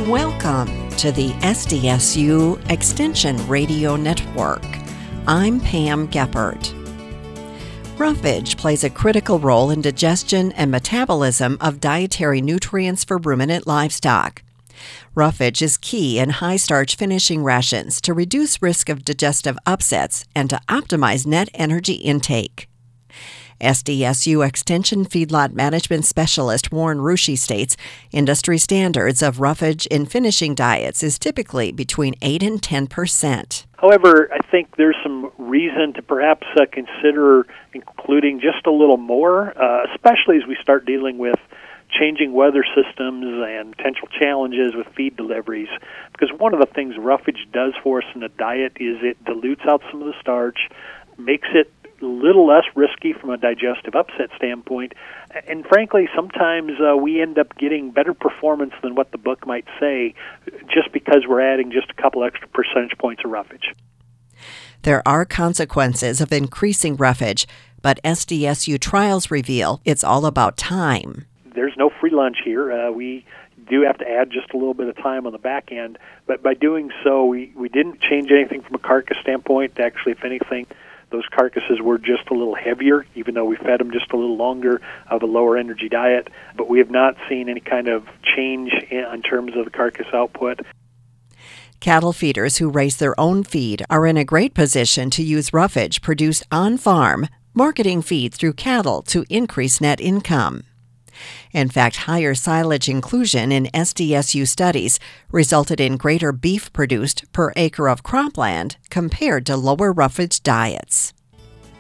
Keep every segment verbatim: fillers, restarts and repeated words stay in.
Welcome to the S D S U Extension Radio Network. I'm Pam Geppert. Roughage plays a critical role in digestion and metabolism of dietary nutrients for ruminant livestock. Roughage is key in high-starch finishing rations to reduce risk of digestive upsets and to optimize net energy intake. S D S U Extension Feedlot Management Specialist Warren Rusche states industry standards of roughage in finishing diets is typically between eight and ten percent. However, I think there's some reason to perhaps uh, consider including just a little more, uh, especially as we start dealing with changing weather systems and potential challenges with feed deliveries. Because one of the things roughage does for us in a diet is it dilutes out some of the starch, makes it a little less risky from a digestive upset standpoint, and frankly, sometimes uh, we end up getting better performance than what the book might say just because we're adding just a couple extra percentage points of roughage. There are consequences of increasing roughage, but S D S U trials reveal it's all about time. There's no free lunch here. Uh, we do have to add just a little bit of time on the back end, but by doing so, we, we didn't change anything from a carcass standpoint. Actually, if anything, those carcasses were just a little heavier, even though we fed them just a little longer of a lower energy diet. But we have not seen any kind of change in, in terms of the carcass output. Cattle feeders who raise their own feed are in a great position to use roughage produced on-farm, marketing feed through cattle to increase net income. In fact, higher silage inclusion in S D S U studies resulted in greater beef produced per acre of cropland compared to lower roughage diets.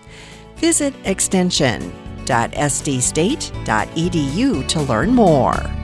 Visit extension dot s d state dot e d u to learn more.